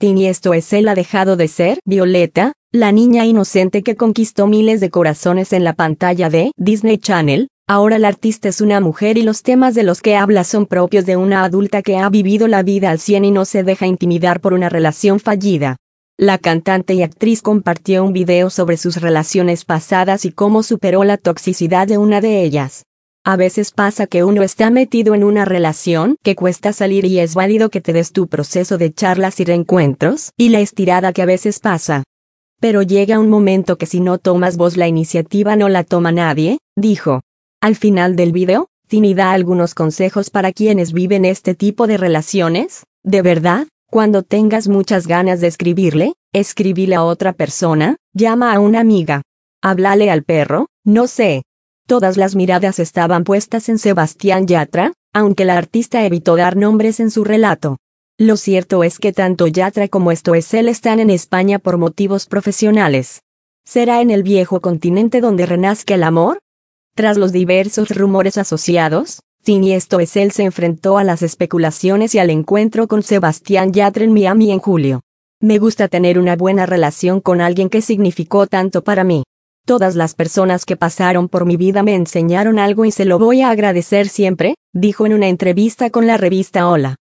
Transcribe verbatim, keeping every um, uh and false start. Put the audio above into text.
Tini, esto es él ha dejado de ser Violeta, la niña inocente que conquistó miles de corazones en la pantalla de Disney Channel. Ahora la artista es una mujer y los temas de los que habla son propios de una adulta que ha vivido la vida al cien y no se deja intimidar por una relación fallida. La cantante y actriz compartió un video sobre sus relaciones pasadas y cómo superó la toxicidad de una de ellas. A veces pasa que uno está metido en una relación que cuesta salir y es válido que te des tu proceso de charlas y reencuentros y la estirada que a veces pasa. Pero llega un momento que si no tomas vos la iniciativa no la toma nadie, dijo. Al final del video, Tini da algunos consejos para quienes viven este tipo de relaciones. De verdad, cuando tengas muchas ganas de escribirle, escribile a otra persona, llama a una amiga. Háblale al perro, no sé. Todas las miradas estaban puestas en Sebastián Yatra, aunque la artista evitó dar nombres en su relato. Lo cierto es que tanto Yatra como Esto es él están en España por motivos profesionales. ¿Será en el viejo continente donde renazca el amor? Tras los diversos rumores asociados, Tini Esto es él se enfrentó a las especulaciones y al encuentro con Sebastián Yatra en Miami en julio. Me gusta tener una buena relación con alguien que significó tanto para mí. Todas las personas que pasaron por mi vida me enseñaron algo y se lo voy a agradecer siempre, dijo en una entrevista con la revista Hola.